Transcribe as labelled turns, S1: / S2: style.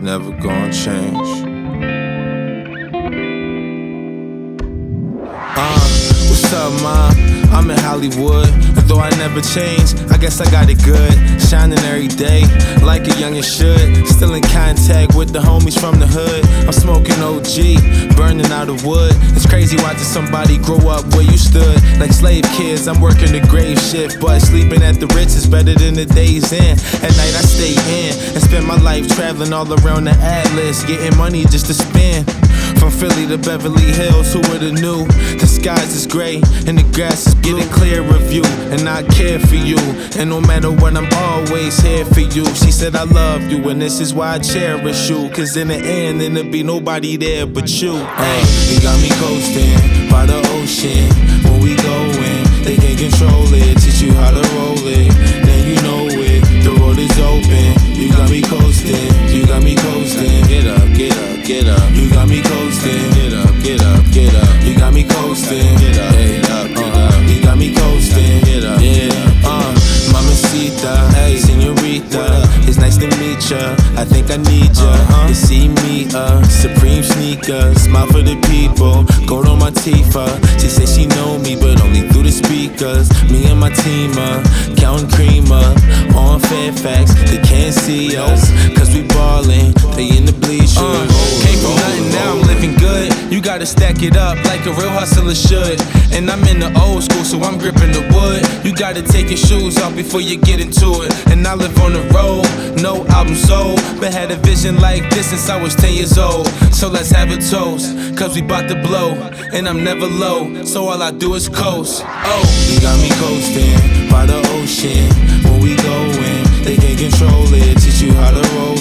S1: never gonna change. What's up, mom? I'm in Hollywood, though I never changed, I guess I got it good. Shining every day, like a youngin' should. Still in contact with the homies from the hood. I'm smoking OG, burning out of wood. It's crazy watching somebody grow up where you stood. Like slave kids, I'm working the grave shift, but sleeping at the Ritz is better than the days in. At night I stay in and spend my life traveling all around the Atlas, getting money just to spend. From Philly to Beverly Hills, who would've knew? The skies is gray and the grass is blue. Get a clear review, and I care for you. And no matter what, I'm always here for you. She said I love you, and this is why I cherish you. Cause in the end, then there'll be nobody there but you. You got me coasting by the ocean. When we going, they can't control it. Teach you how to roll it, then you know it. The road is open. You got me coasting, you got me coasting. Get up, get up, get up. You got me coasting. Get up, get up, get up. You got me coasting. Get up, get up, get up. You got me coasting. Get up, yeah. Mamacita, hey, señorita. It's nice to meet ya. I think I need ya. To see me, Supreme sneakers. Smile for the people. Gold on my Tifa. She said she know me, but only through the speakers. Me and my team, counting creamer on Fairfax. They can't see us, cause we ballin'. They in the bleachers. Came from nothing, now I'm living good. You gotta stack it up like a real hustler should. And I'm in the old school, so I'm gripping the wood. You gotta take your shoes off before you get into it. And I live on the road, no album sold, but had a vision like this since I was 10 years old. So let's have a toast, cause we bout to blow. And I'm never low, so all I do is coast. You got me coasting by the ocean. When we going, they can't control it. Teach you how to roll